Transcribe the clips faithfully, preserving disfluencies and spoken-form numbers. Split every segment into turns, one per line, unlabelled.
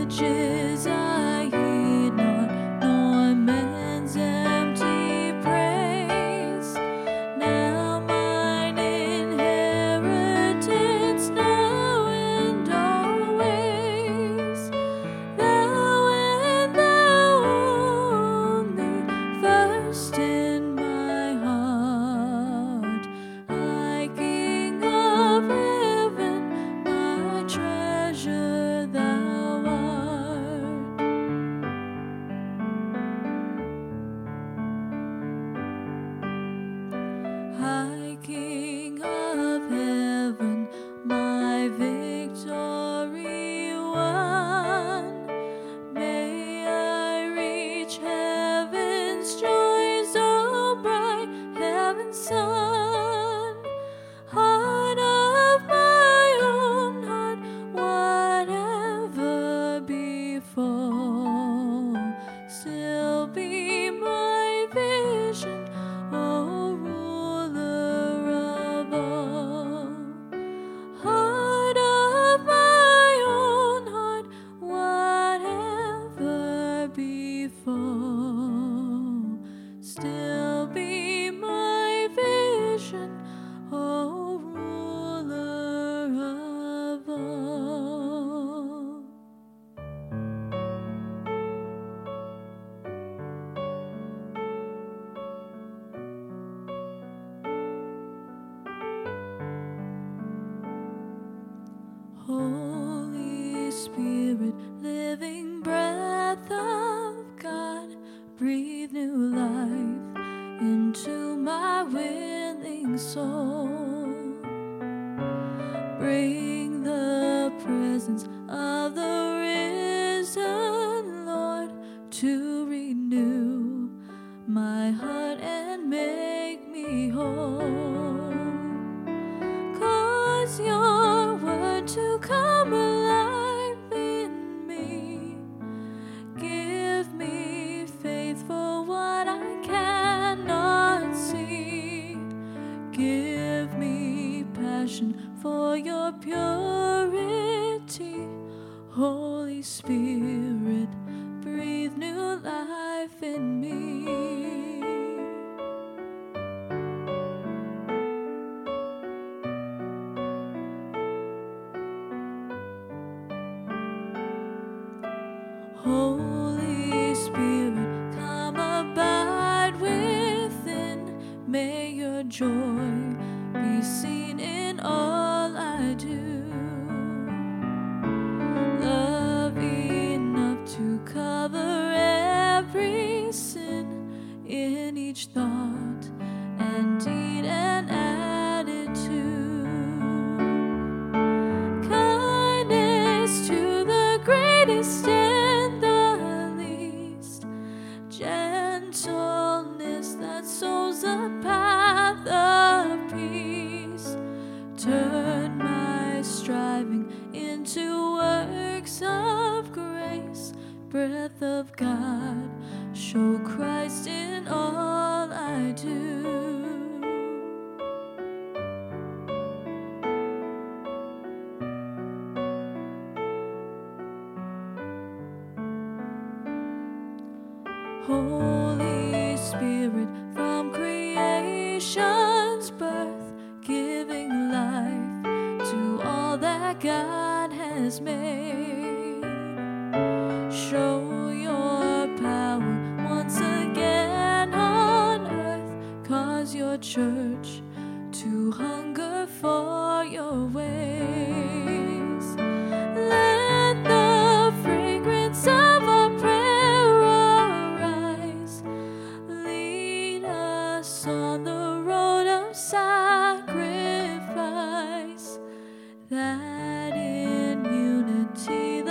riches I heed not, nor man's empty praise. Now mine inheritance now and always, thou and thou only, first in my heart. High King of heaven, my treasure thou art. High King of heaven, my victory won, may I reach heaven's joys, O bright heaven's sun. Heart of my own heart, whatever befall, still be my vision, O ruler of all. Heart of my own heart, whatever befall, still be my vision, O ruler of all. Holy Spirit, living breath of God, breathe new life into my willing soul. Bring the presence of the risen Lord to renew my heart and make me whole. Cause your word to come alive in me. Give me faith for what I cannot see. Give me passion for your purity. Holy Spirit, breathe new life in me. Holy Spirit, come abide within. May your joy be seen in all I do. Love enough to cover every sin in each thought and deed and attitude. Kindness to the greatest and the least, gentleness that sows a path of peace. Turn my striving into works of grace. Breath of God, show Christ in all I do. Holy Spirit, from creation's birth, giving life to all that God has made. Show your power once again on earth, cause your church to hunger for your ways. Let the fragrance of our prayer arise. Lead us on the road of sacrifice, that in unity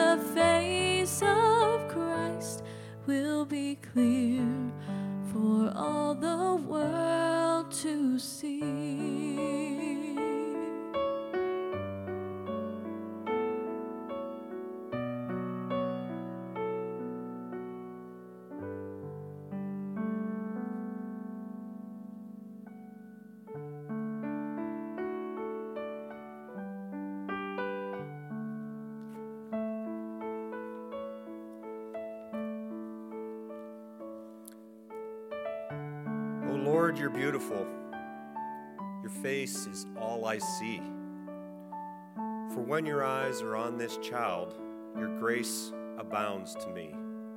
Lord, you're beautiful. Your face is all I see. For when your eyes are on this child, your grace abounds to me.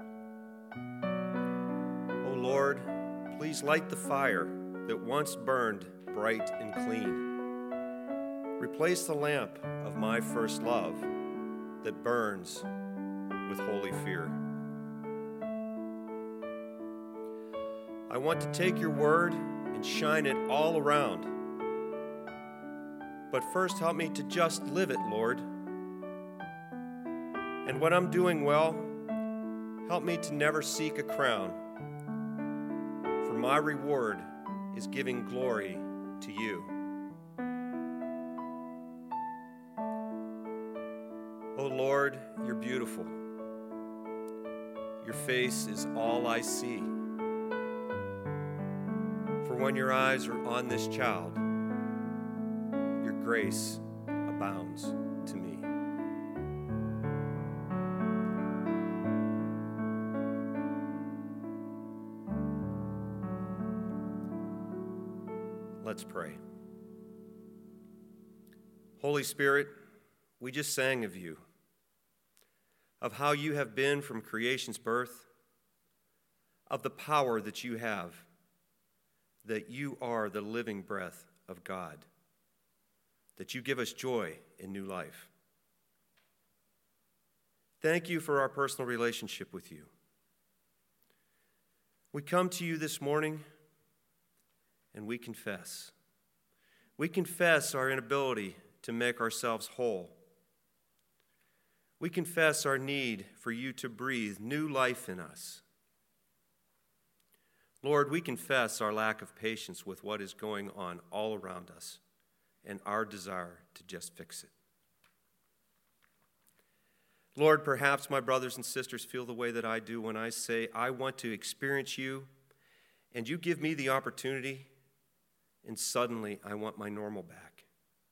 O Lord, please light the fire that once burned bright and clean. Replace the lamp of my first love that burns with holy fear. I want to take your word and shine it all around. But first, help me to just live it, Lord. And when I'm doing well, help me to never seek a crown. For my reward is giving glory to you. O Lord, you're beautiful. Your face is all I see. For when your eyes are on this child, your grace abounds to me. Let's pray. Holy Spirit, we just sang of you, of how you have been from creation's birth, of the power that you have, that you are the living breath of God, that you give us joy in new life. Thank you for our personal relationship with you. We come to you this morning and we confess. We confess our inability to make ourselves whole. We confess our need for you to breathe new life in us. Lord, we confess our lack of patience with what is going on all around us and our desire to just fix it. Lord, perhaps my brothers and sisters feel the way that I do when I say, I want to experience you, and you give me the opportunity, and suddenly I want my normal back.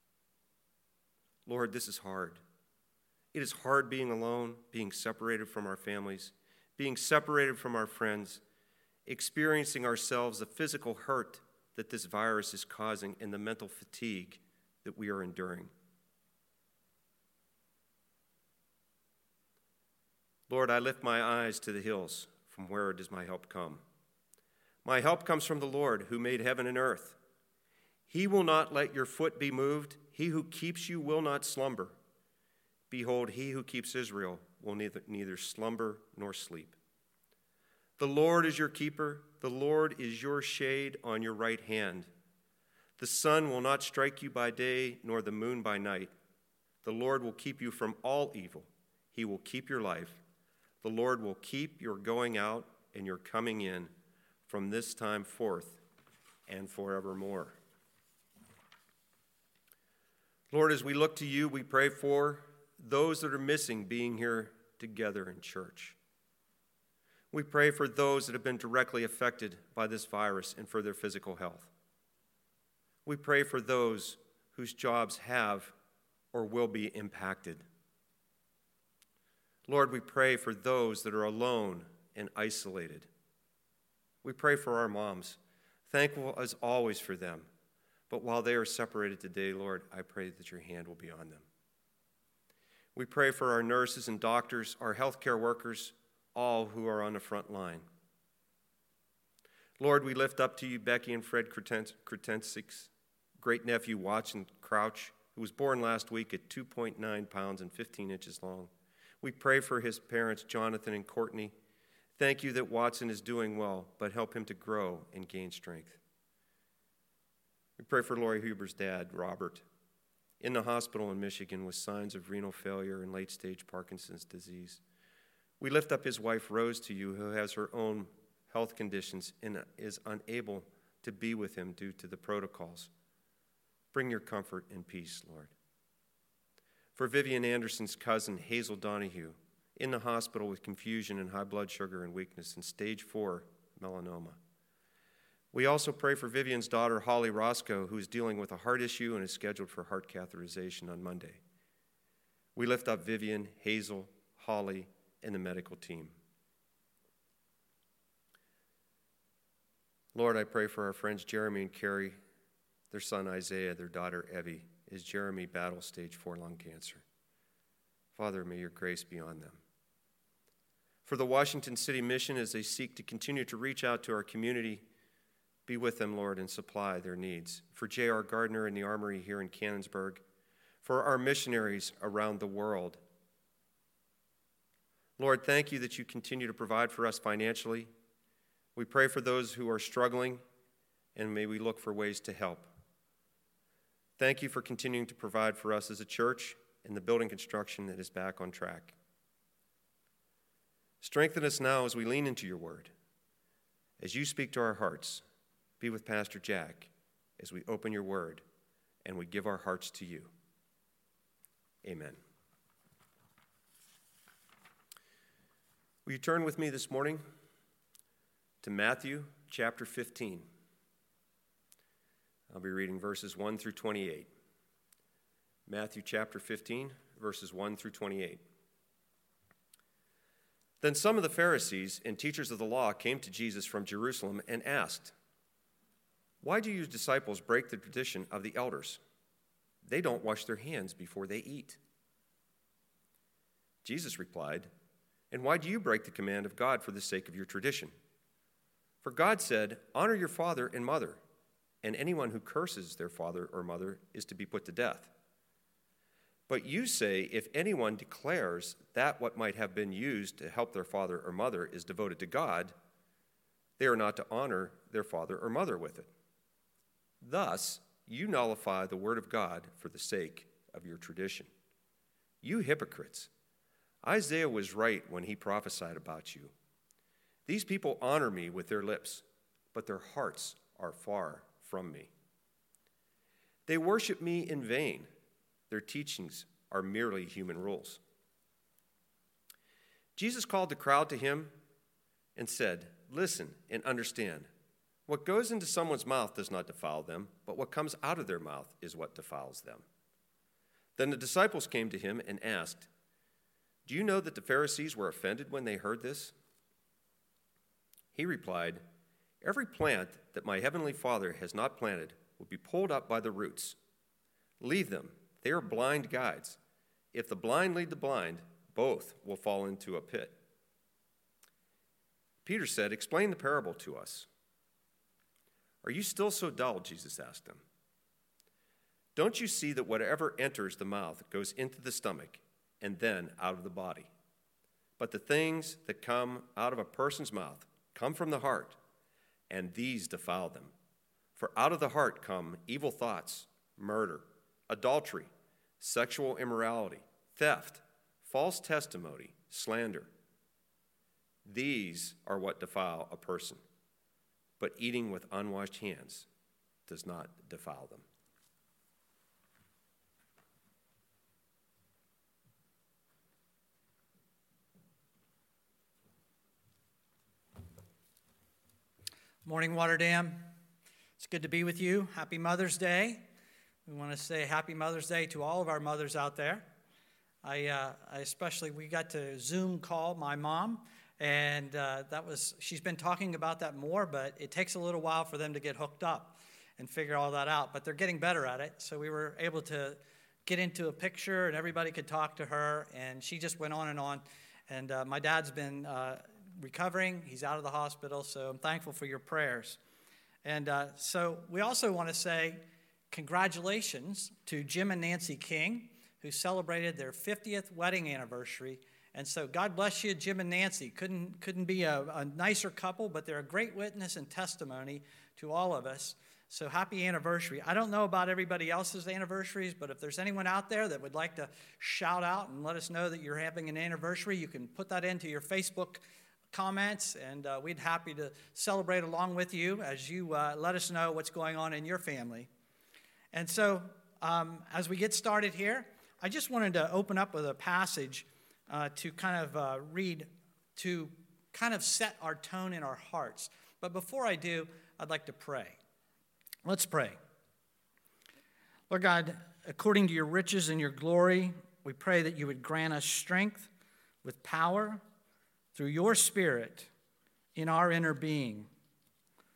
Lord, this is hard. It is hard being alone, being separated from our families, being separated from our friends, experiencing ourselves the physical hurt that this virus is causing and the mental fatigue that we are enduring. Lord, I lift my eyes to the hills. From where does my help come? My help comes from the Lord who made heaven and earth. He will not let your foot be moved. He who keeps you will not slumber. Behold, he who keeps Israel will neither, neither slumber nor sleep. The Lord is your keeper. The Lord is your shade on your right hand. The sun will not strike you by day, nor the moon by night. The Lord will keep you from all evil. He will keep your life. The Lord will keep your going out and your coming in from this time forth and forevermore. Lord, as we look to you, we pray for those that are missing being here together in church. We pray for those that have been directly affected by this virus and for their physical health. We pray for those whose jobs have or will be impacted. Lord, we pray for those that are alone and isolated. We pray for our moms, thankful as always for them. But while they are separated today, Lord, I pray that your hand will be on them. We pray for our nurses and doctors, our healthcare workers, all who are on the front line. Lord, we lift up to you Becky and Fred Kretensik's great-nephew Watson Crouch, who was born last week at two point nine pounds and fifteen inches long. We pray for his parents, Jonathan and Courtney. Thank you that Watson is doing well, but help him to grow and gain strength. We pray for Lori Huber's dad, Robert, in the hospital in Michigan with signs of renal failure and late-stage Parkinson's disease. We lift up his wife, Rose, to you, who has her own health conditions and is unable to be with him due to the protocols. Bring your comfort and peace, Lord. For Vivian Anderson's cousin, Hazel Donahue, in the hospital with confusion and high blood sugar and weakness and stage four melanoma. We also pray for Vivian's daughter, Holly Roscoe, who is dealing with a heart issue and is scheduled for heart catheterization on Monday. We lift up Vivian, Hazel, Holly, and the medical team. Lord, I pray for our friends Jeremy and Carrie, their son Isaiah, their daughter Evie, as Jeremy battles stage four lung cancer. Father, may your grace be on them. For the Washington City Mission, as they seek to continue to reach out to our community, be with them, Lord, and supply their needs. For J R. Gardner and the Armory here in Canonsburg, for our missionaries around the world. Lord, thank you that you continue to provide for us financially. We pray for those who are struggling, and may we look for ways to help. Thank you for continuing to provide for us as a church and the building construction that is back on track. Strengthen us now as we lean into your word. As you speak to our hearts, be with Pastor Jack as we open your word and we give our hearts to you. Amen. Will you turn with me this morning to Matthew chapter fifteen? I'll be reading verses one through twenty-eight. Matthew chapter fifteen, verses one through twenty-eight. Then some of the Pharisees and teachers of the law came to Jesus from Jerusalem and asked, "Why do your disciples break the tradition of the elders? They don't wash their hands before they eat." Jesus replied, "And why do you break the command of God for the sake of your tradition? For God said, 'Honor your father and mother,' and anyone who curses their father or mother is to be put to death. But you say, if anyone declares that what might have been used to help their father or mother is devoted to God, they are not to honor their father or mother with it. Thus, you nullify the word of God for the sake of your tradition. You hypocrites! Isaiah was right when he prophesied about you. These people honor me with their lips, but their hearts are far from me. They worship me in vain. Their teachings are merely human rules." Jesus called the crowd to him and said, "Listen and understand. What goes into someone's mouth does not defile them, but what comes out of their mouth is what defiles them." Then the disciples came to him and asked, "Do you know that the Pharisees were offended when they heard this?" He replied, "Every plant that my heavenly Father has not planted will be pulled up by the roots. Leave them. They are blind guides. If the blind lead the blind, both will fall into a pit." Peter said, "Explain the parable to us." "Are you still so dull?" Jesus asked them. "Don't you see that whatever enters the mouth goes into the stomach and then out of the body? But the things that come out of a person's mouth come from the heart, and these defile them. For out of the heart come evil thoughts, murder, adultery, sexual immorality, theft, false testimony, slander. These are what defile a person, but eating with unwashed hands does not defile them."
Morning, Water Dam. It's good to be with you. Happy Mother's Day. We want to say Happy Mother's Day to all of our mothers out there. I, uh, I especially, we got to Zoom call my mom, and uh, that was, she's been talking about that more, but it takes a little while for them to get hooked up and figure all that out, but they're getting better at it. So we were able to get into a picture, and everybody could talk to her, and she just went on and on. And uh, my dad's been uh, recovering. He's out of the hospital, so I'm thankful for your prayers. And uh, so we also want to say congratulations to Jim and Nancy King, who celebrated their fiftieth wedding anniversary. And so God bless you, Jim and Nancy. Couldn't, couldn't be a, a nicer couple, but they're a great witness and testimony to all of us. So happy anniversary. I don't know about everybody else's anniversaries, but if there's anyone out there that would like to shout out and let us know that you're having an anniversary, you can put that into your Facebook comments, and uh, we'd happy to celebrate along with you as you uh, let us know what's going on in your family. And so um, as we get started here, I just wanted to open up with a passage uh, to kind of uh, read, to kind of set our tone in our hearts. But before I do, I'd like to pray. Let's pray. Lord God, according to your riches and your glory, we pray that you would grant us strength with power through your Spirit in our inner being,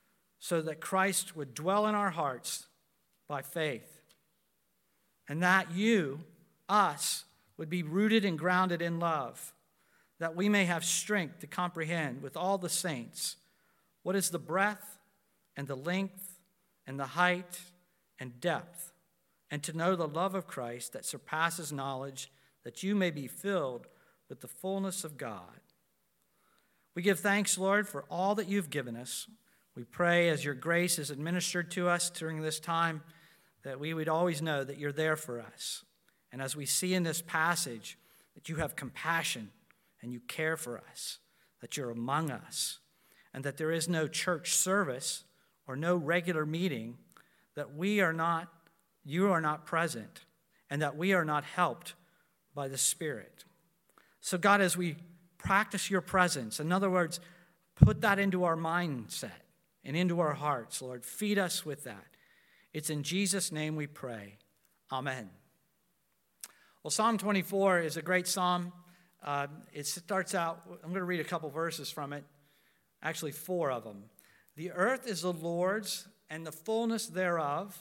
so that Christ would dwell in our hearts by faith, and that you, us, would be rooted and grounded in love, that we may have strength to comprehend with all the saints what is the breadth and the length and the height and depth, and to know the love of Christ that surpasses knowledge, that you may be filled with the fullness of God. We give thanks, Lord, for all that you've given us. We pray as your grace is administered to us during this time that we would always know that you're there for us. And as we see in this passage, that you have compassion and you care for us, that you're among us, and that there is no church service or no regular meeting, that we are not, you are not present, and that we are not helped by the Spirit. So God, as we practice your presence, in other words, put that into our mindset and into our hearts, Lord, feed us with that. It's in Jesus' name we pray. Amen. Well, Psalm twenty-four is a great psalm. Uh, it starts out, I'm going to read a couple verses from it, actually four of them. The earth is the Lord's and the fullness thereof,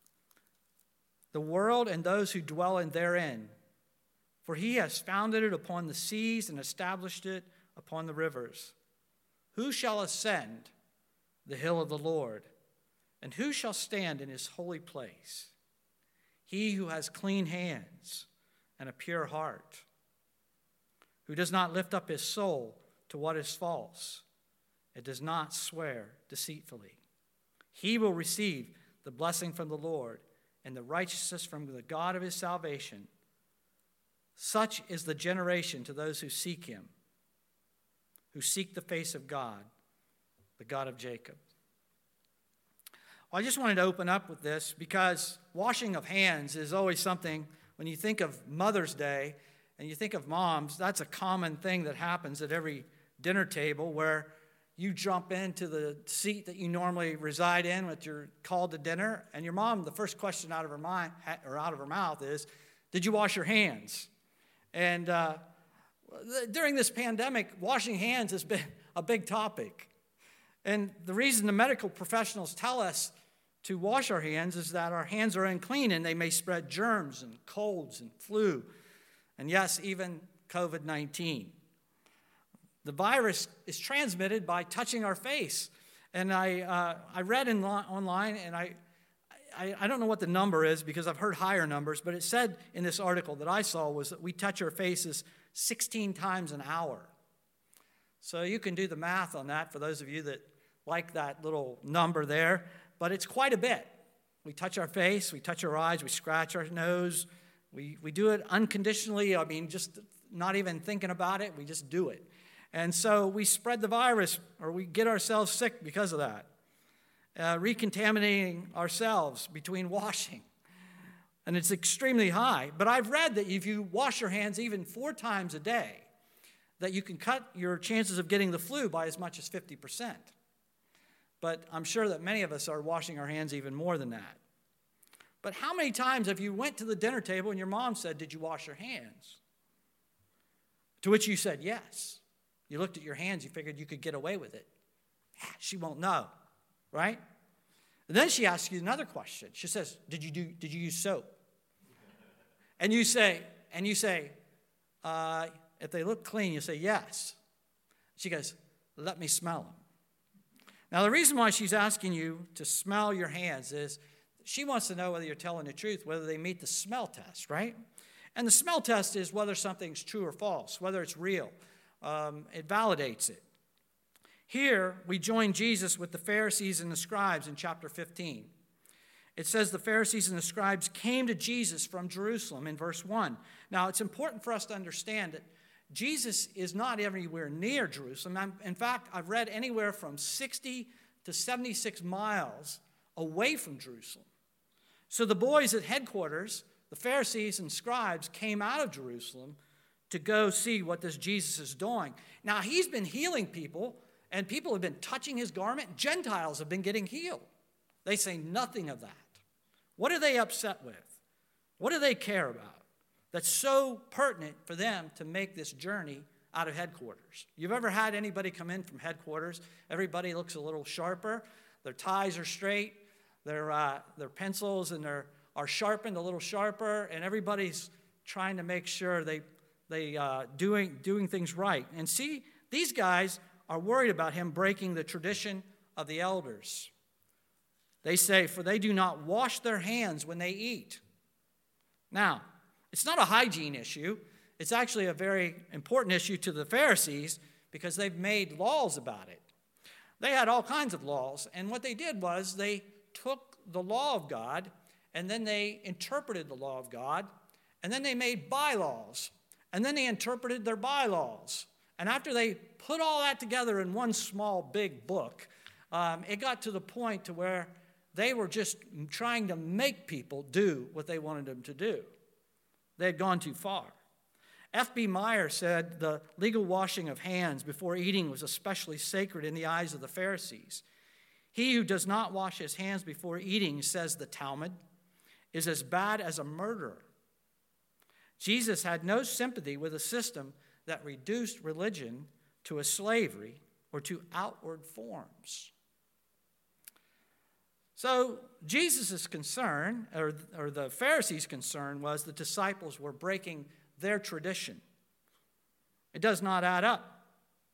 the world and those who dwell in therein. For he has founded it upon the seas and established it upon the rivers. Who shall ascend the hill of the Lord? And who shall stand in his holy place? He who has clean hands and a pure heart, who does not lift up his soul to what is false, and does not swear deceitfully. He will receive the blessing from the Lord and the righteousness from the God of his salvation. Such is the generation to those who seek him, who seek the face of God, the God of Jacob. Well, I just wanted to open up with this because washing of hands is always something, when you think of Mother's Day and you think of moms, that's a common thing that happens at every dinner table where you jump into the seat that you normally reside in with your called to dinner, and your mom, the first question out of her mind or out of her mouth is, "Did you wash your hands?" And uh, during this pandemic, washing hands has been a big topic. And the reason the medical professionals tell us to wash our hands is that our hands are unclean and they may spread germs and colds and flu, and yes, even covid nineteen. The virus is transmitted by touching our face. And I uh, I read in lo- online, and I, I I don't know what the number is because I've heard higher numbers, but it said in this article that I saw was that we touch our faces sixteen times an hour. So you can do the math on that for those of you that like that little number there, but it's quite a bit. We touch our face, we touch our eyes, we scratch our nose, we, we do it unconditionally, I mean, just not even thinking about it, we just do it. And so we spread the virus, or we get ourselves sick because of that, uh, recontaminating ourselves between washing. And it's extremely high. But I've read that if you wash your hands even four times a day, that you can cut your chances of getting the flu by as much as fifty percent. But I'm sure that many of us are washing our hands even more than that. But how many times have you went to the dinner table and your mom said, "Did you wash your hands?" To which you said, "Yes." You looked at your hands, you figured you could get away with it. She won't know, right? And then she asks you another question. She says, Did you do? Did you use soap? And you say, and you say, uh, if they look clean, you say, "Yes." She goes, "Let me smell them." Now, the reason why she's asking you to smell your hands is she wants to know whether you're telling the truth, whether they meet the smell test, right? And the smell test is whether something's true or false, whether it's real. Um, it validates it. Here, we join Jesus with the Pharisees and the scribes in chapter fifteen. It says the Pharisees and the scribes came to Jesus from Jerusalem in verse one. Now, it's important for us to understand that Jesus is not anywhere near Jerusalem. I'm, in fact, I've read anywhere from sixty to seventy-six miles away from Jerusalem. So the boys at headquarters, the Pharisees and scribes, came out of Jerusalem to go see what this Jesus is doing. Now, he's been healing people, and people have been touching his garment. Gentiles have been getting healed. They say nothing of that. What are they upset with? What do they care about that's so pertinent for them to make this journey out of headquarters? You've ever had anybody come in from headquarters? Everybody looks a little sharper. their ties are straight, their, uh, their pencils and their, are sharpened a little sharper, and everybody's trying to make sure they they uh, doing doing things right. And see, these guys are worried about him breaking the tradition of the elders. They say, for they do not wash their hands when they eat. Now, it's not a hygiene issue. It's actually a very important issue to the Pharisees because they've made laws about it. They had all kinds of laws, and what they did was they took the law of God, and then they interpreted the law of God, and then they made bylaws, and then they interpreted their bylaws. And after they put all that together in one small, big book, um, it got to the point to where they were just trying to make people do what they wanted them to do. They had gone too far. F B Meyer said the legal washing of hands before eating was especially sacred in the eyes of the Pharisees. He who does not wash his hands before eating, says the Talmud, is as bad as a murderer. Jesus had no sympathy with a system that reduced religion to a slavery or to outward forms. So Jesus' concern, or, or the Pharisees' concern, was the disciples were breaking their tradition. It does not add up.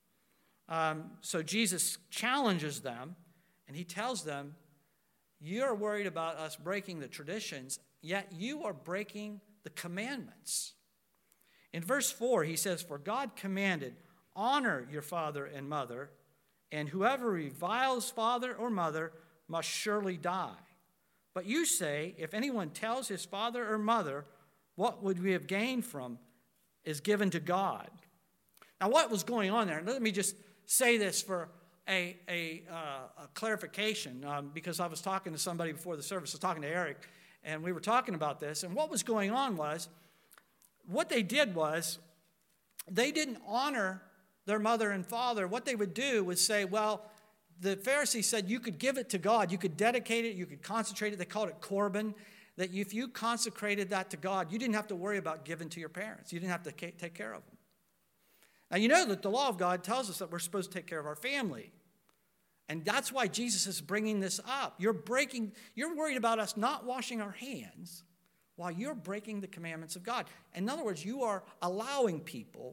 Um, so Jesus challenges them, and he tells them, you're worried about us breaking the traditions, yet you are breaking the commandments. In verse four, he says, for God commanded, honor your father and mother, and whoever reviles father or mother must surely die. But you say, if anyone tells his father or mother, what would we have gained from is given to God. Now, what was going on there? Let me just say this for a, a, uh, a clarification, um, because I was talking to somebody before the service. I was talking to Eric, and we were talking about this. And what was going on was, what they did was, they didn't honor their mother and father. What they would do was say, well, the Pharisees said you could give it to God. You could dedicate it. You could concentrate it. They called it Corban. That if you consecrated that to God, you didn't have to worry about giving to your parents. You didn't have to take care of them. Now, you know that the law of God tells us that we're supposed to take care of our family. And that's why Jesus is bringing this up. You're breaking, you're worried about us not washing our hands while you're breaking the commandments of God. In other words, you are allowing people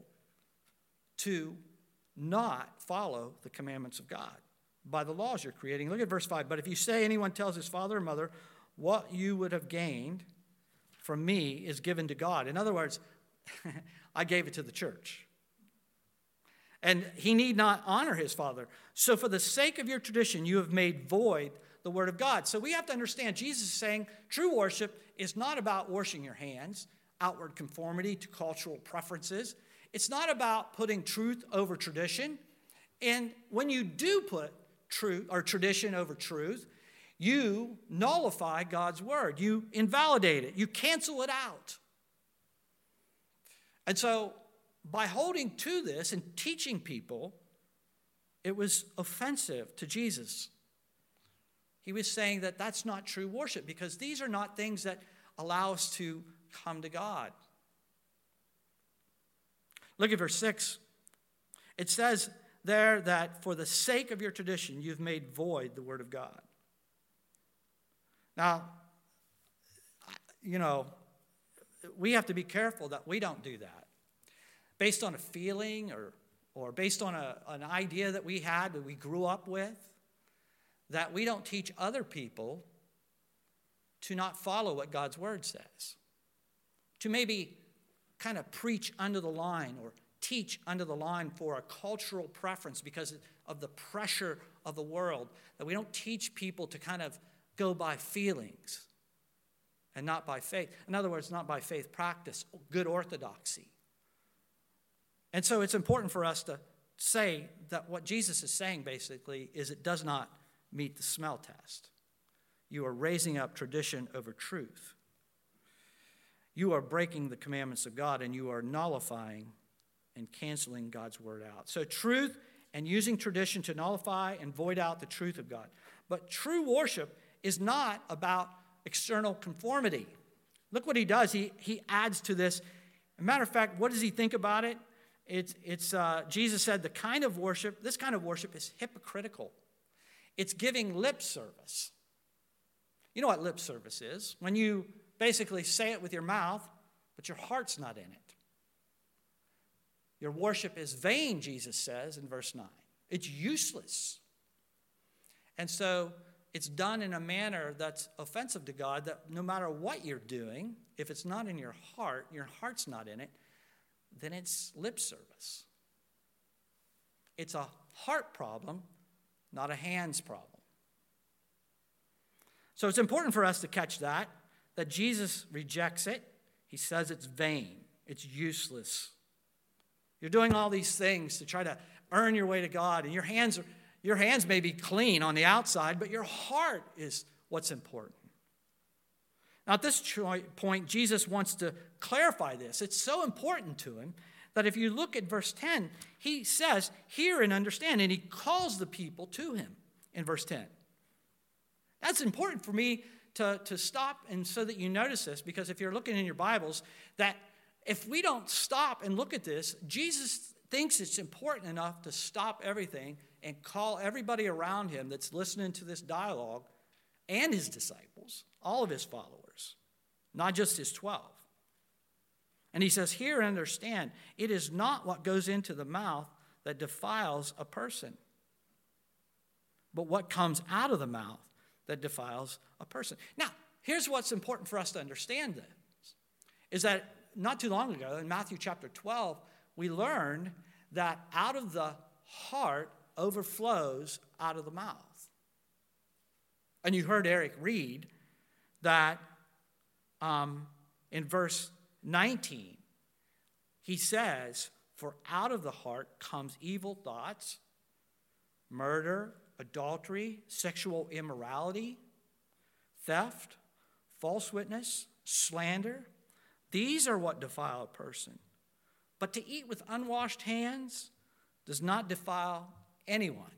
to not follow the commandments of God by the laws you're creating. Look at verse five. But if you say anyone tells his father or mother, what you would have gained from me is given to God. In other words, I gave it to the church. And he need not honor his father. So for the sake of your tradition, you have made void the word of God. So we have to understand, Jesus is saying true worship is not about washing your hands, outward conformity to cultural preferences. It's not about putting truth over tradition. And when you do put truth or tradition over truth, you nullify God's word. You invalidate it. You cancel it out. And so by holding to this and teaching people, it was offensive to Jesus. He was saying that that's not true worship because these are not things that allow us to come to God. Look at verse six. It says there that for the sake of your tradition, you've made void the word of God. Now, you know, we have to be careful that we don't do that. Based on a feeling or, or based on a, an idea that we had, that we grew up with, that we don't teach other people to not follow what God's word says. To maybe kind of preach under the line or teach under the line for a cultural preference because of the pressure of the world. That we don't teach people to kind of go by feelings and not by faith. In other words, not by faith practice, good orthodoxy. And so it's important for us to say that what Jesus is saying basically is it does not meet the smell test. You are raising up tradition over truth. You are breaking the commandments of God and you are nullifying and canceling God's word out. So truth and using tradition to nullify and void out the truth of God. But true worship is not about external conformity. Look what he does. He, he adds to this. As a matter of fact, what does he think about it? It's, it's uh, Jesus said the kind of worship, this kind of worship is hypocritical. It's giving lip service. You know what lip service is? When you basically say it with your mouth, but your heart's not in it. Your worship is vain, Jesus says in verse nine. It's useless. And so it's done in a manner that's offensive to God, that no matter what you're doing, if it's not in your heart, your heart's not in it, then it's lip service. It's a heart problem, not a hands problem. So it's important for us to catch that, that Jesus rejects it. He says it's vain. It's useless. You're doing all these things to try to earn your way to God, and your hands are, your hands may be clean on the outside, but your heart is what's important. Now, at this point, Jesus wants to clarify this. It's so important to him that if you look at verse ten, he says, hear and understand, and he calls the people to him in verse ten. That's important for me to, to stop and so that you notice this, because if you're looking in your Bibles, that if we don't stop and look at this, Jesus thinks it's important enough to stop everything and call everybody around him that's listening to this dialogue and his disciples, all of his followers, not just his twelve. And he says, hear and understand, it is not what goes into the mouth that defiles a person, but what comes out of the mouth that defiles a person. Now, here's what's important for us to understand this, is that not too long ago in Matthew chapter twelve, we learned that out of the heart overflows out of the mouth. And you heard Eric read that um, in verse nineteen, he says, for out of the heart comes evil thoughts, murder, adultery, sexual immorality, theft, false witness, slander. These are what defile a person. But to eat with unwashed hands does not defile anyone.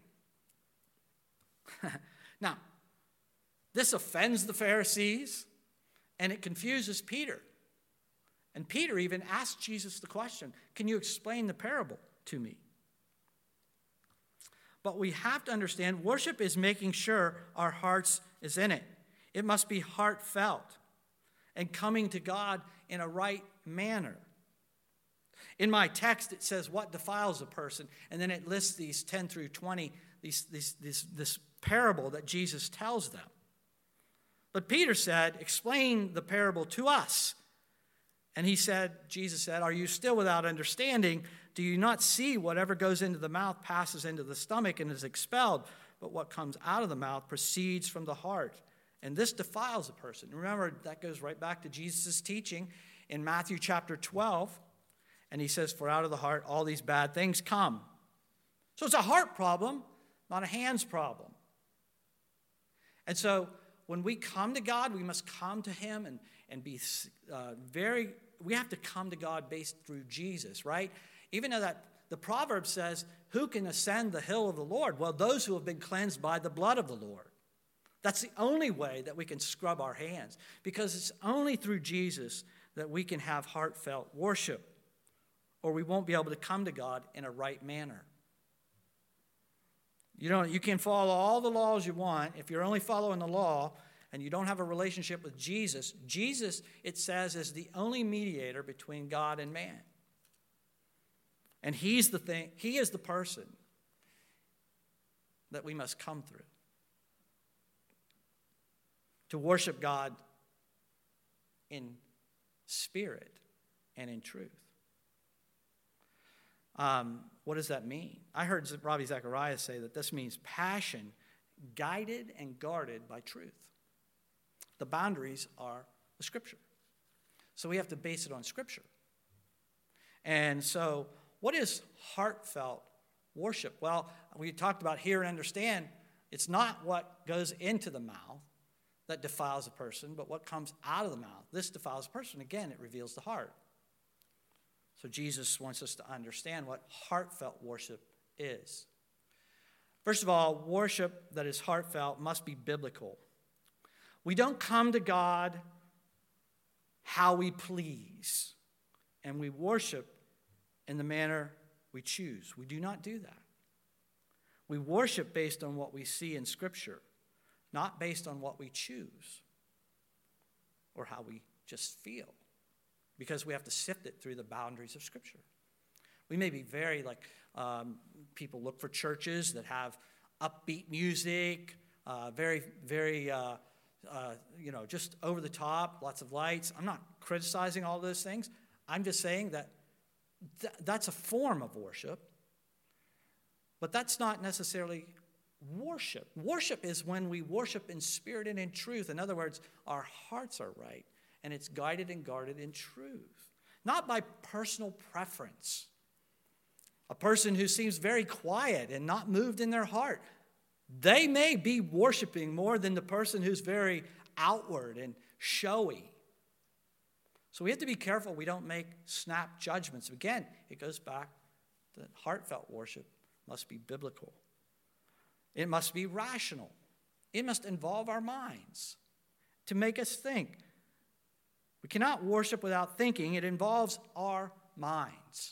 Now, this offends the Pharisees, and it confuses Peter. And Peter even asked Jesus the question, can you explain the parable to me? But we have to understand, worship is making sure our hearts is in it. It must be heartfelt and coming to God in a right manner. In my text, it says what defiles a person, and then it lists these ten through twenty, these, these, this, this parable that Jesus tells them. But Peter said, explain the parable to us. And he said, Jesus said, are you still without understanding? Do you not see whatever goes into the mouth passes into the stomach and is expelled, but what comes out of the mouth proceeds from the heart? And this defiles a person. Remember, that goes right back to Jesus' teaching in Matthew chapter twelve. And he says, for out of the heart, all these bad things come. So it's a heart problem, not a hands problem. And so when we come to God, we must come to him and, and be uh, very, we have to come to God based through Jesus, right? Even though that the proverb says, who can ascend the hill of the Lord? Well, those who have been cleansed by the blood of the Lord. That's the only way that we can scrub our hands, because it's only through Jesus that we can have heartfelt worship, or we won't be able to come to God in a right manner. You know, you can follow all the laws you want. If you're only following the law and you don't have a relationship with Jesus, Jesus, it says, is the only mediator between God and man. And he's the thing, he is the person that we must come through to worship God in spirit and in truth. Um, what does that mean? I heard Ravi Zacharias say that this means passion guided and guarded by truth. The boundaries are the Scripture. So we have to base it on Scripture. And so what is heartfelt worship? Well, we talked about hear and understand. It's not what goes into the mouth that defiles a person, but what comes out of the mouth. This defiles a person. Again, it reveals the heart. So Jesus wants us to understand what heartfelt worship is. First of all, worship that is heartfelt must be biblical. We don't come to God how we please, and we worship in the manner we choose. We do not do that. We worship based on what we see in Scripture, not based on what we choose or how we just feel, because we have to sift it through the boundaries of Scripture. We may be very, like, um, people look for churches that have upbeat music, uh, very, very, uh, uh, you know, just over the top, lots of lights. I'm not criticizing all those things. I'm just saying that th- that's a form of worship, but that's not necessarily worship. Worship is when we worship in spirit and in truth. In other words, our hearts are right, and it's guided and guarded in truth, not by personal preference. A person who seems very quiet and not moved in their heart, they may be worshiping more than the person who's very outward and showy. So we have to be careful we don't make snap judgments. Again, it goes back to heartfelt worship must be biblical. It must be rational. It must involve our minds to make us think. We cannot worship without thinking. It involves our minds.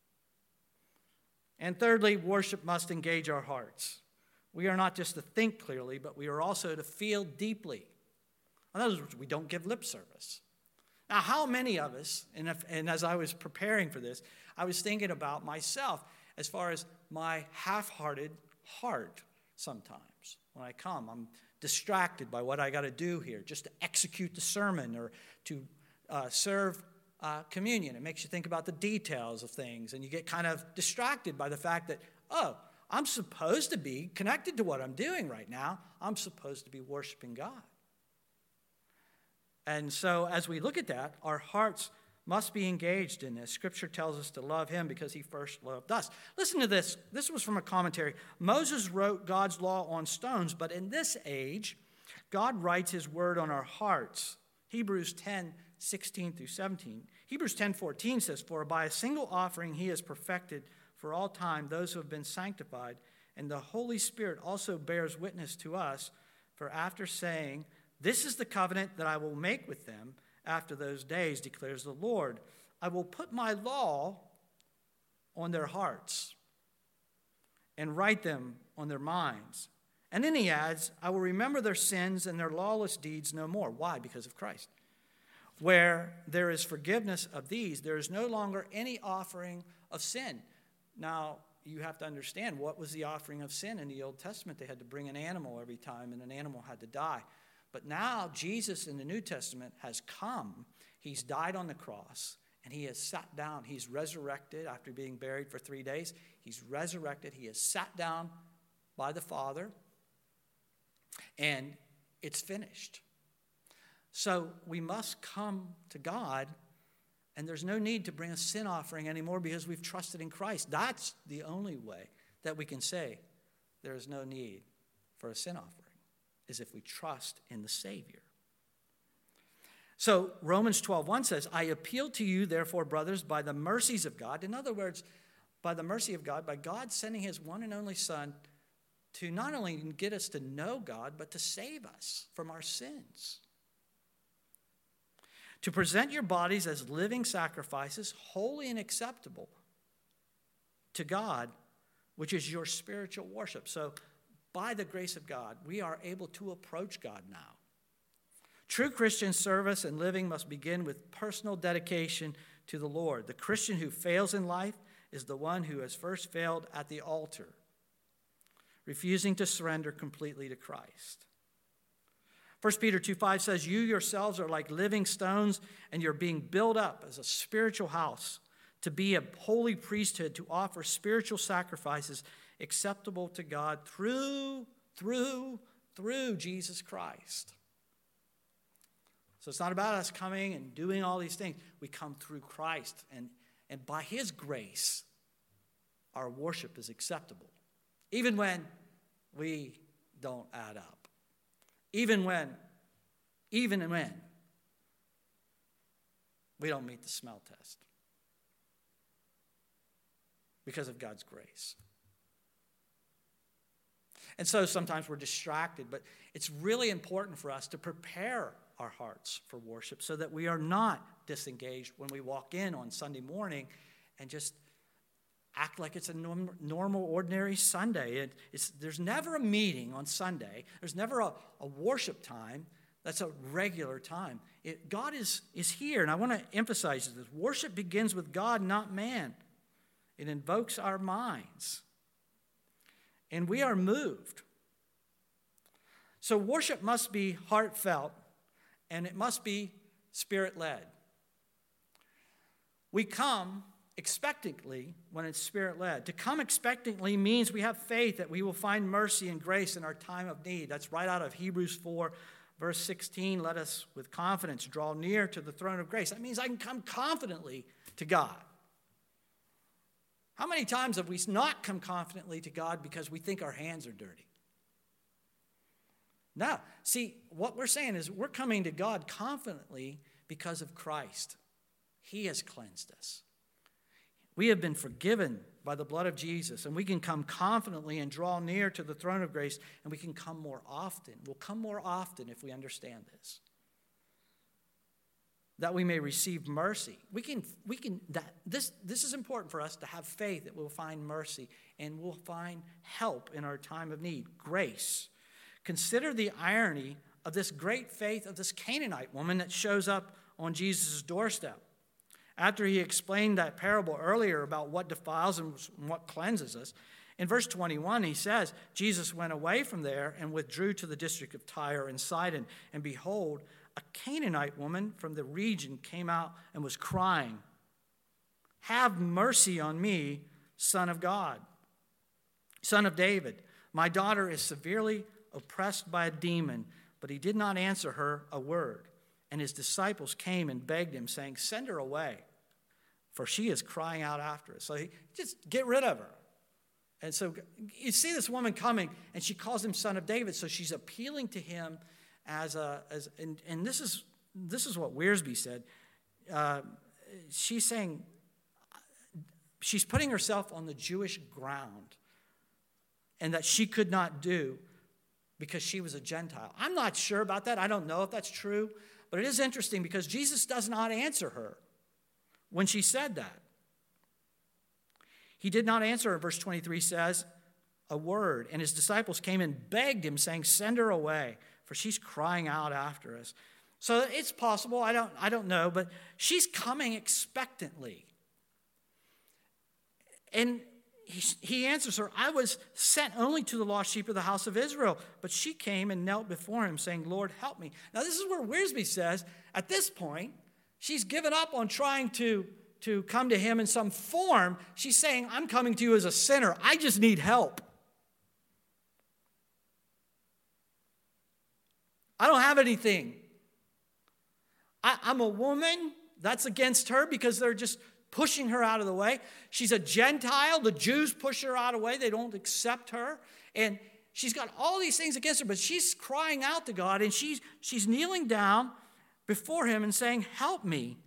And thirdly, worship must engage our hearts. We are not just to think clearly, but we are also to feel deeply. In other words, we don't give lip service. Now, how many of us, and, if, and as I was preparing for this, I was thinking about myself as far as my half-hearted heart sometimes. When I come, I'm distracted by what I got to do here, just to execute the sermon or to uh, serve uh, communion. It makes you think about the details of things, and you get kind of distracted by the fact that, oh, I'm supposed to be connected to what I'm doing right now. I'm supposed to be worshiping God. And so as we look at that, our hearts must be engaged in this. Scripture tells us to love him because he first loved us. Listen to this. This was from a commentary. Moses wrote God's law on stones, but in this age, God writes his word on our hearts. Hebrews ten, sixteen through seventeen. Hebrews ten, fourteen says, "For by a single offering he has perfected for all time those who have been sanctified, and the Holy Spirit also bears witness to us, for after saying, 'This is the covenant that I will make with them after those days,' declares the Lord, 'I will put my law on their hearts and write them on their minds.' And then he adds, 'I will remember their sins and their lawless deeds no more.'" Why? Because of Christ. "Where there is forgiveness of these, there is no longer any offering of sin." Now, you have to understand, what was the offering of sin in the Old Testament? They had to bring an animal every time, and an animal had to die. But now Jesus in the New Testament has come. He's died on the cross, and he has sat down. He's resurrected after being buried for three days. He's resurrected. He has sat down by the Father, and it's finished. So we must come to God, and there's no need to bring a sin offering anymore because we've trusted in Christ. That's the only way that we can say there is no need for a sin offering, is if we trust in the Savior. So Romans twelve one says, "I appeal to you, therefore, brothers, by the mercies of God." In other words, by the mercy of God, by God sending his one and only Son to not only get us to know God, but to save us from our sins. "To present your bodies as living sacrifices, holy and acceptable to God, which is your spiritual worship." So by the grace of God, we are able to approach God now. True Christian service and living must begin with personal dedication to the Lord. The Christian who fails in life is the one who has first failed at the altar, refusing to surrender completely to Christ. First Peter two five says, "You yourselves are like living stones, and you're being built up as a spiritual house to be a holy priesthood, to offer spiritual sacrifices acceptable to God through, through, through Jesus Christ." So it's not about us coming and doing all these things. We come through Christ, and, and by his grace, our worship is acceptable, even when we don't add up. Even when, even when we don't meet the smell test because of God's grace. And so sometimes we're distracted, but it's really important for us to prepare our hearts for worship so that we are not disengaged when we walk in on Sunday morning and just act like it's a norm, normal, ordinary Sunday. It, it's, there's never a meeting on Sunday. There's never a, a worship time that's a regular time. It, God is, is here, and I want to emphasize this. Worship begins with God, not man. It invokes our minds, and we are moved. So worship must be heartfelt, and it must be Spirit-led. We come expectantly when it's Spirit-led. To come expectantly means we have faith that we will find mercy and grace in our time of need. That's right out of Hebrews four, verse sixteen. Let us with confidence draw near to the throne of grace. That means I can come confidently to God. How many times have we not come confidently to God because we think our hands are dirty? No. See, what we're saying is we're coming to God confidently because of Christ. He has cleansed us. We have been forgiven by the blood of Jesus, and we can come confidently and draw near to the throne of grace, and we can come more often. We'll come more often if we understand this. That we may receive mercy. We can, we can, that, this, this is important for us to have faith that we'll find mercy and we'll find help in our time of need. Grace. Consider the irony of this great faith of this Canaanite woman that shows up on Jesus' doorstep. After he explained that parable earlier about what defiles and what cleanses us, in verse twenty-one he says, Jesus went away from there and withdrew to the district of Tyre and Sidon, and behold, a Canaanite woman from the region came out and was crying, "Have mercy on me, Son of God, Son of David. My daughter is severely oppressed by a demon." But he did not answer her a word. And his disciples came and begged him, saying, "Send her away, for she is crying out after us." So he, just get rid of her. And so you see this woman coming, and she calls him Son of David. So she's appealing to him as a, as, and, and this is this is what Wiersbe said. Uh, she's saying, she's putting herself on the Jewish ground, and that she could not do because she was a Gentile. I'm not sure about that. I don't know if that's true. But it is interesting because Jesus does not answer her when she said that. He did not answer her. Verse twenty-three says, a word. And his disciples came and begged him, saying, "Send her away, for she's crying out after us." So it's possible. I don't, I don't know. But she's coming expectantly. And he, he answers her, "I was sent only to the lost sheep of the house of Israel." But she came and knelt before him, saying, "Lord, help me." Now this is where Wiersbe says, at this point, she's given up on trying to, to come to him in some form. She's saying, "I'm coming to you as a sinner. I just need help. I don't have anything. I, I'm a woman." That's against her because they're just pushing her out of the way. She's a Gentile. The Jews push her out of the way. They don't accept her. And she's got all these things against her, but she's crying out to God, and she's, she's kneeling down before him and saying, "Help me."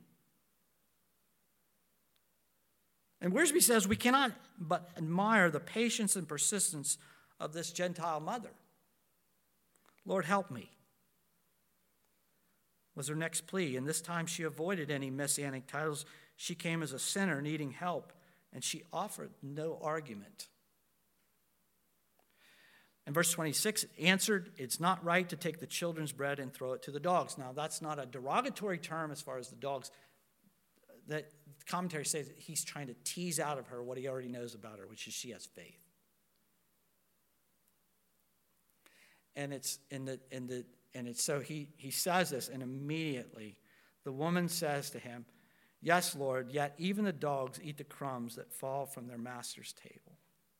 And Wiersbe says we cannot but admire the patience and persistence of this Gentile mother. "Lord, help me," was her next plea. And this time she avoided any messianic titles. She came as a sinner needing help, and she offered no argument. In verse twenty-six, it answered, "It's not right to take the children's bread and throw it to the dogs." Now, that's not a derogatory term as far as the dogs. That commentary says that he's trying to tease out of her what he already knows about her, which is she has faith. And it's in the in the and it's so he he says this, and immediately the woman says to him, "Yes, Lord, yet even the dogs eat the crumbs that fall from their master's table."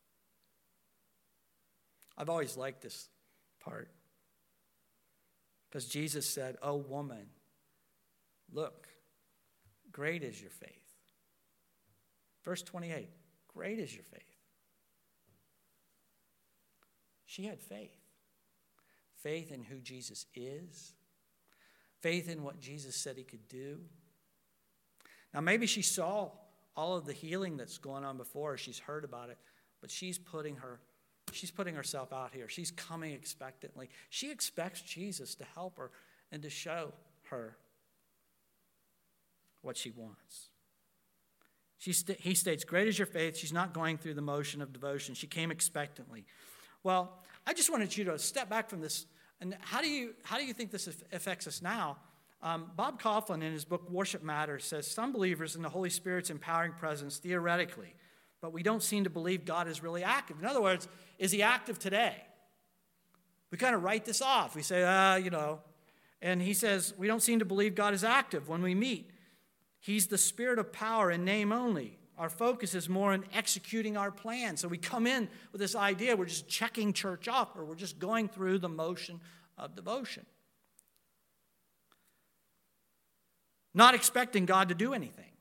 I've always liked this part because Jesus said, "Oh, woman, look, great is your faith." Verse twenty-eight, great is your faith. She had faith. Faith in who Jesus is. Faith in what Jesus said he could do. Now, maybe she saw all of the healing that's going on before her. She's heard about it, but she's putting her, she's putting herself out here. She's coming expectantly. She expects Jesus to help her and to show her what she wants. She st- he states, great is your faith. She's not going through the motion of devotion. She came expectantly. Well, I just wanted you to step back from this. And how do you, how do you think this affects us now? Um, Bob Coughlin, in his book Worship Matters, says some believers in the Holy Spirit's empowering presence theoretically, but we don't seem to believe God is really active. In other words, is he active today? We kind of write this off. We say, ah, you know. And he says, we don't seem to believe God is active when we meet. He's the Spirit of power in name only. Our focus is more on executing our plan. So we come in with this idea we're just checking church off, or we're just going through the motion of devotion. Not expecting God to do anything.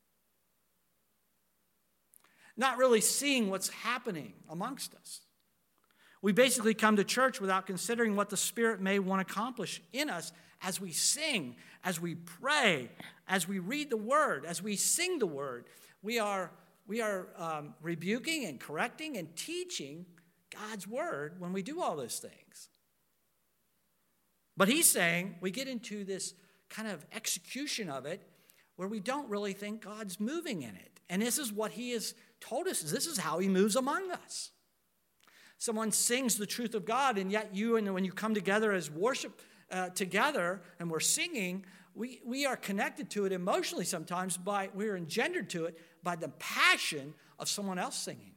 Not really seeing what's happening amongst us. We basically come to church without considering what the Spirit may want to accomplish in us as we sing, as we pray, as we read the Word, as we sing the Word. We are, we are um, rebuking and correcting and teaching God's Word when we do all those things. But he's saying we get into this kind of execution of it where we don't really think God's moving in it. And this is what he has told us. This is how he moves among us. Someone sings the truth of God, and yet you, and when you come together as worship uh, together and we're singing, we, we are connected to it emotionally sometimes by, we're engendered to it by the passion of someone else singing.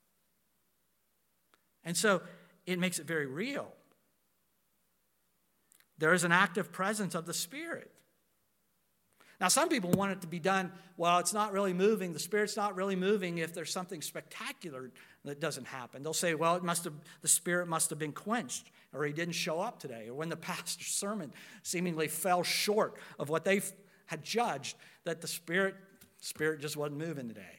And so it makes it very real. There is an active presence of the Spirit. Now, some people want it to be done, well, it's not really moving. The Spirit's not really moving if there's something spectacular that doesn't happen. They'll say, well, it must have, the Spirit must have been quenched, or he didn't show up today, or when the pastor's sermon seemingly fell short of what they had judged, that the Spirit, Spirit just wasn't moving today.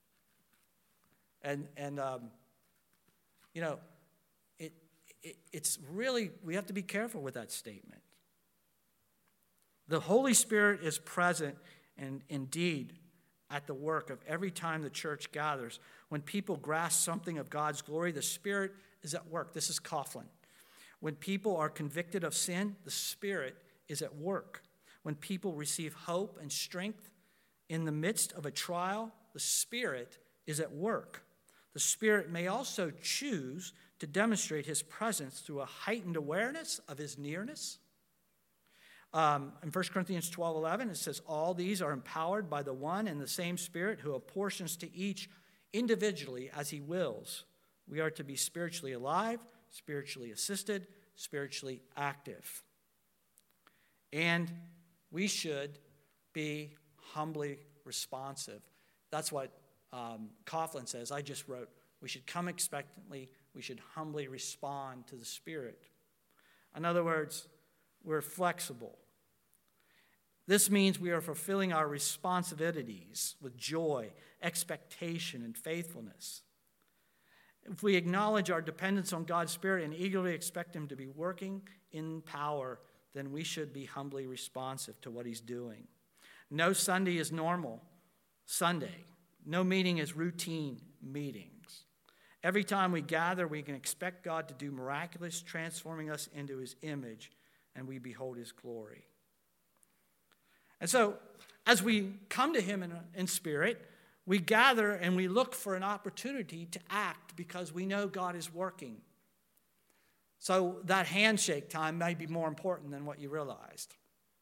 And, and um, you know, it, it it's really, we have to be careful with that statement. The Holy Spirit is present and indeed at the work of every time the church gathers. When people grasp something of God's glory, the Spirit is at work. This is Coughlin. When people are convicted of sin, the Spirit is at work. When people receive hope and strength in the midst of a trial, the Spirit is at work. The Spirit may also choose to demonstrate his presence through a heightened awareness of his nearness. Um, in First Corinthians twelve eleven, it says, all these are empowered by the one and the same Spirit who apportions to each individually as he wills. We are to be spiritually alive, spiritually assisted, spiritually active. And we should be humbly responsive. That's what um, Coughlin says. I just wrote, we should come expectantly, we should humbly respond to the Spirit. In other words, we're flexible. This means we are fulfilling our responsibilities with joy, expectation, and faithfulness. If we acknowledge our dependence on God's Spirit and eagerly expect him to be working in power, then we should be humbly responsive to what he's doing. No Sunday is normal Sunday. No meeting is routine meetings. Every time we gather, we can expect God to do miraculous, transforming us into his image, and we behold his glory. And so, as we come to him in, in spirit, we gather and we look for an opportunity to act because we know God is working. So that handshake time may be more important than what you realized.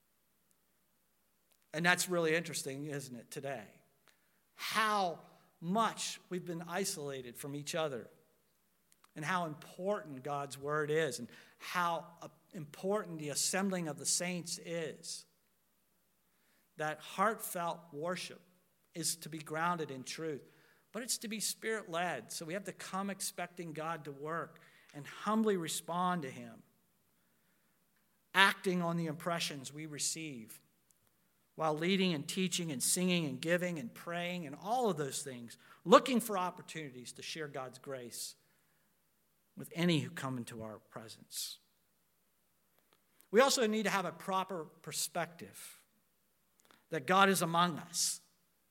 And that's really interesting, isn't it, today? How much we've been isolated from each other, and how important God's word is, and how important the assembling of the saints is. That heartfelt worship is to be grounded in truth, but it's to be Spirit-led. So we have to come expecting God to work and humbly respond to him, acting on the impressions we receive, while leading and teaching and singing and giving and praying and all of those things, looking for opportunities to share God's grace with any who come into our presence. We also need to have a proper perspective that God is among us.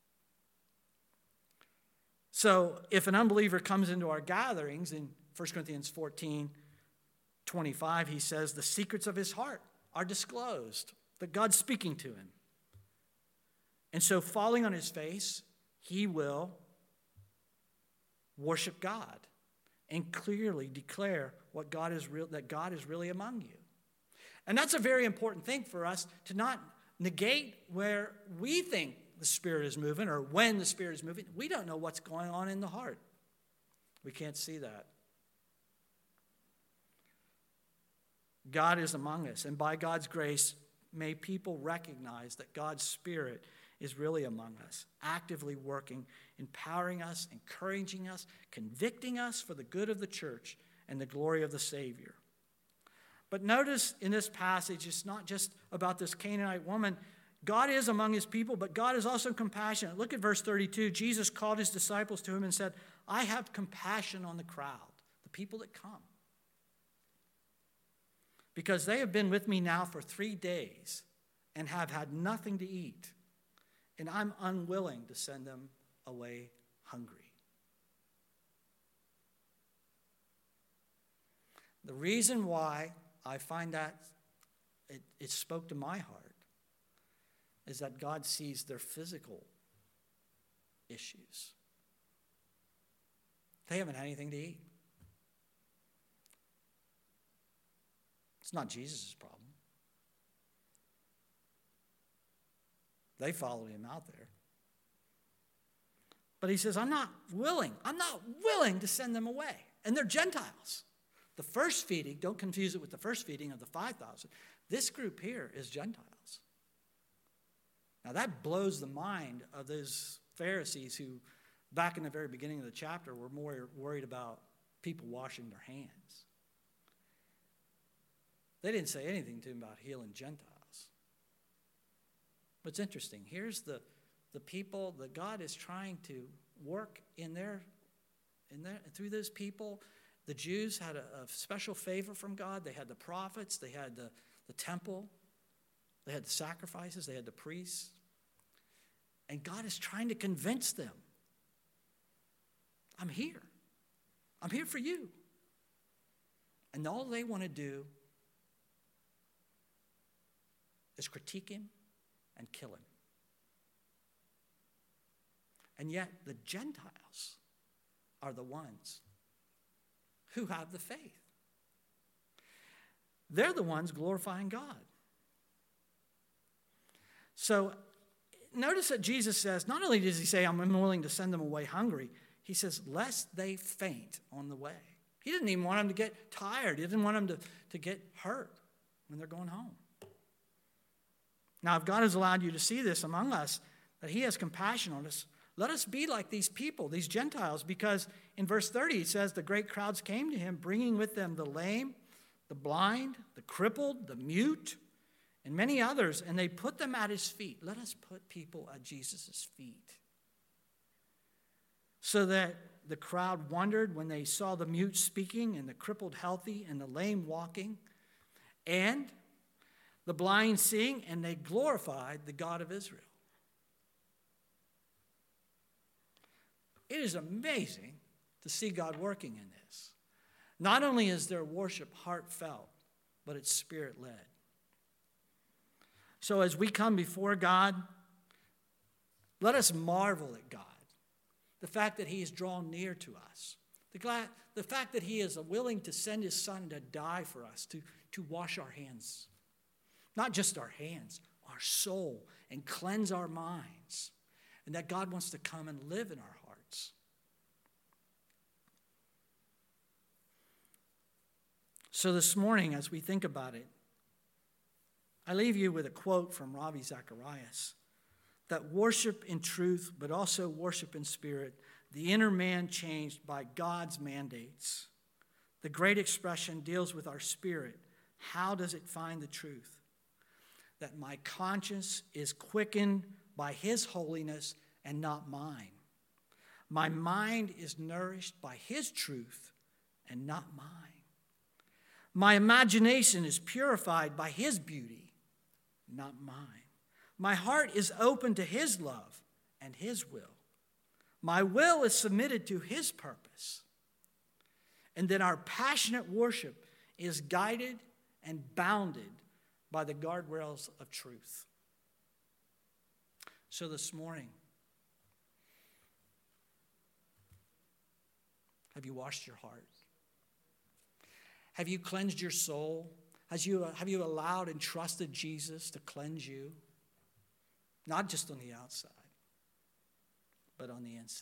So if an unbeliever comes into our gatherings, in First Corinthians fourteen twenty-five, he says the secrets of his heart are disclosed, that God's speaking to him. And so falling on his face he will worship God and clearly declare what God is real, that God is really among you. And that's a very important thing for us to not negate where we think the Spirit is moving or when the Spirit is moving. We don't know what's going on in the heart. We can't see that. God is among us, and by God's grace, may people recognize that God's Spirit is really among us, actively working, empowering us, encouraging us, convicting us for the good of the church and the glory of the Savior. But notice in this passage, it's not just about this Canaanite woman. God is among his people, but God is also compassionate. Look at verse thirty-two. Jesus called his disciples to him and said, I have compassion on the crowd, the people that come, because they have been with me now for three days and have had nothing to eat, and I'm unwilling to send them away hungry. The reason why I find that it, it spoke to my heart is that God sees their physical issues. They haven't had anything to eat. It's not Jesus' problem. They followed him out there. But he says, I'm not willing. I'm not willing to send them away. And they're Gentiles. The first feeding, don't confuse it with the first feeding of the five thousand. This group here is Gentiles. Now that blows the mind of those Pharisees who, back in the very beginning of the chapter, were more worried about people washing their hands. They didn't say anything to him about healing Gentiles. But it's interesting. Here's the, the people that God is trying to work in their, in their, through those people. The Jews had a, a special favor from God. They had the prophets. They had the, the temple. They had the sacrifices. They had the priests. And God is trying to convince them. I'm here. I'm here for you. And all they want to do is critique him and kill him. And yet the Gentiles are the ones who have the faith. They're the ones glorifying God. So notice that Jesus says, not only does he say, I'm unwilling to send them away hungry, he says, lest they faint on the way. He didn't even want them to get tired. He didn't want them to, to get hurt when they're going home. Now, if God has allowed you to see this among us, that he has compassion on us, let us be like these people, these Gentiles, because in verse thirty, it says, the great crowds came to him, bringing with them the lame, the blind, the crippled, the mute, and many others, and they put them at his feet. Let us put people at Jesus' feet. So that the crowd wondered when they saw the mute speaking, and the crippled healthy, and the lame walking, and the blind seeing, and they glorified the God of Israel. It is amazing to see God working in this. Not only is their worship heartfelt, but it's spirit-led. So as we come before God, let us marvel at God. The fact that he is drawn near to us. The, glad, the fact that he is willing to send his son to die for us, to, to wash our hands. Not just our hands, our soul, and cleanse our minds. And that God wants to come and live in our hearts. So this morning, as we think about it, I leave you with a quote from Ravi Zacharias, that worship in truth, but also worship in spirit, the inner man changed by God's mandates. The great expression deals with our spirit. How does it find the truth? That my conscience is quickened by his holiness and not mine. My mind is nourished by his truth and not mine. My imagination is purified by his beauty, not mine. My heart is open to his love and his will. My will is submitted to his purpose. And then our passionate worship is guided and bounded by the guardrails of truth. So this morning, Have you washed your heart? Have you cleansed your soul? Has you, have you allowed and trusted Jesus to cleanse you? Not just on the outside, but on the inside.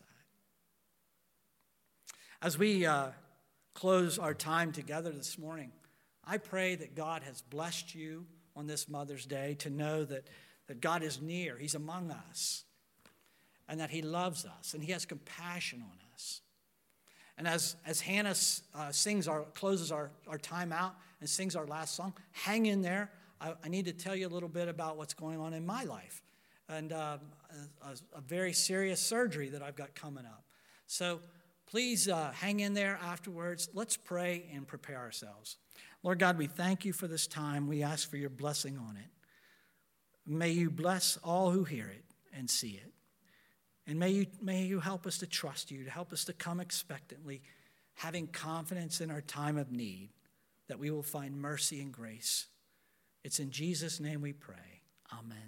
As we uh, close our time together this morning, I pray that God has blessed you on this Mother's Day to know that, that God is near. He's among us. And that he loves us. And he has compassion on us. And as, as Hannah uh, sings our, closes our, our time out and sings our last song, hang in there. I, I need to tell you a little bit about what's going on in my life. And uh, a, a very serious surgery that I've got coming up. So please uh, hang in there afterwards. Let's pray and prepare ourselves. Lord God, we thank you for this time. We ask for your blessing on it. May you bless all who hear it and see it. And may you, may you help us to trust you, to help us to come expectantly, having confidence in our time of need, that we will find mercy and grace. It's in Jesus' name we pray. Amen.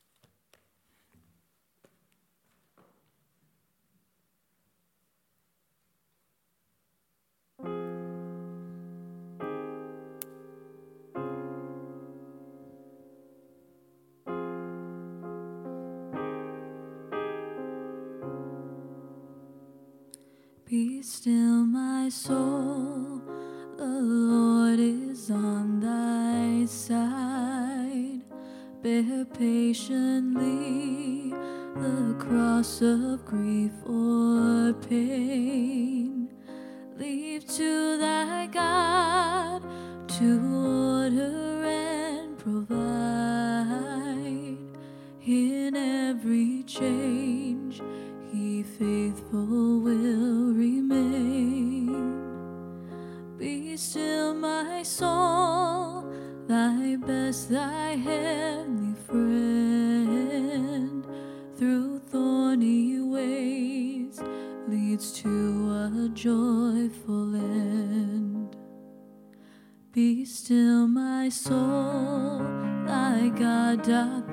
Be still, my soul, the Lord is on thy side. Bear patiently the cross of grief or pain. Leave to thy God to order and provide. In every change he faithful will remain. Be still, my soul, thy best, thy heavenly friend, through thorny ways leads to a joyful end. Be still, my soul, thy God doth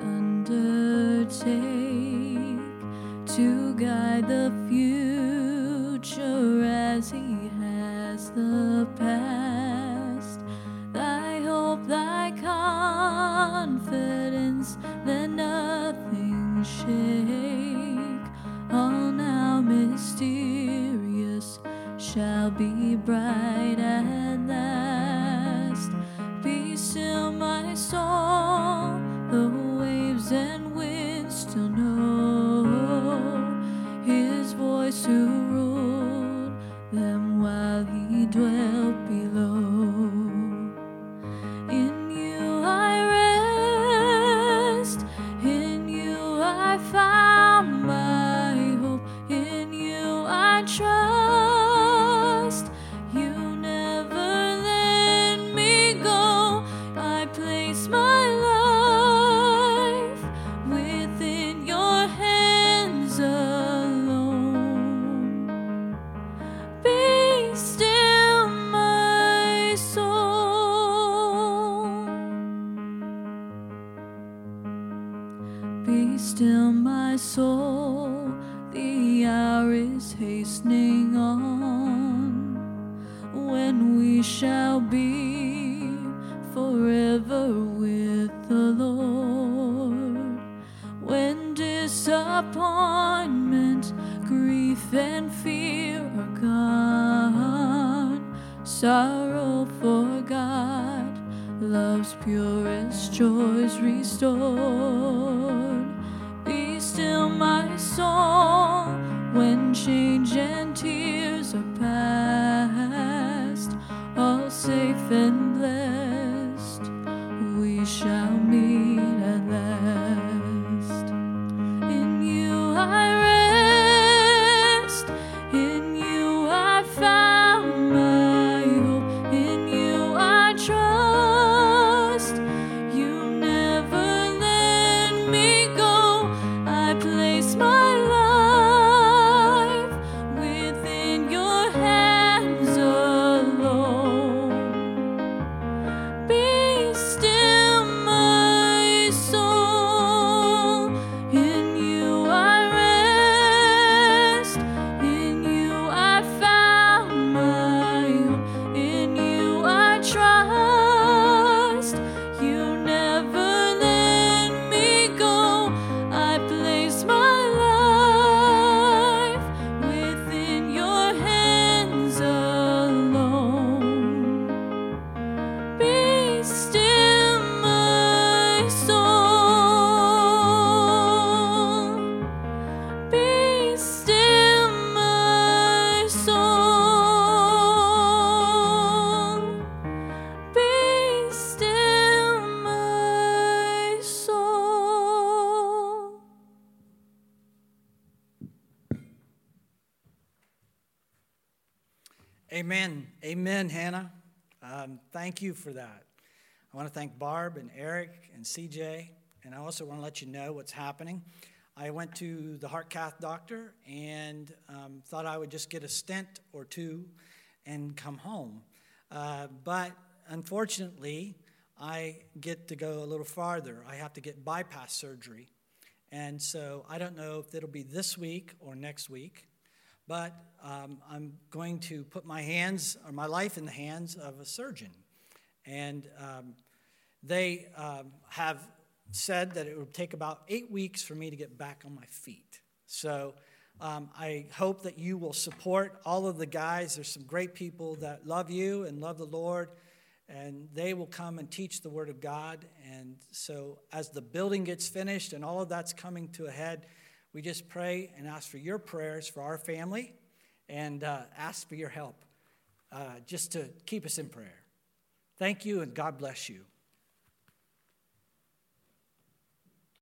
undertake to guide the future as he has the past. Thy hope, thy confidence, let nothing shake. All now mysterious shall be bright at last. Be still, my soul, the waves and winds still know his voice who ruled them while he dwelt below. In you I rest, in you I found my hope, in you I trust. You never let me go. I place my life within your hands alone. Be still, my soul. Be still, my soul. The hour is hastening on, when we shall be forever with the Lord. When disappointment, grief, and fear are gone, sorrow forgot, love's purest joys restored. Be still, my soul, when change and tears are past, all safe and blessed, we shall meet at last. In you I rest, in you I found my hope, in you I trust. You never let me go. I place my life within your hands alone.
Amen. Amen, Hannah. Um, thank you for that. I want to thank Barb and Eric and C J, and I also want to let you know what's happening. I went to the heart cath doctor and um, thought I would just get a stent or two and come home. Uh, but unfortunately, I get to go a little farther. I have to get bypass surgery. And so I don't know if it'll be this week or next week, but um, I'm going to put my hands or my life in the hands of a surgeon. And um, they um, have said that it would take about eight weeks for me to get back on my feet. So um, I hope that you will support all of the guys. There's some great people that love you and love the Lord, and they will come and teach the Word of God. And so as the building gets finished and all of that's coming to a head, we just pray and ask for your prayers for our family and uh, ask for your help uh, just to keep us in prayer. Thank you, and God bless you.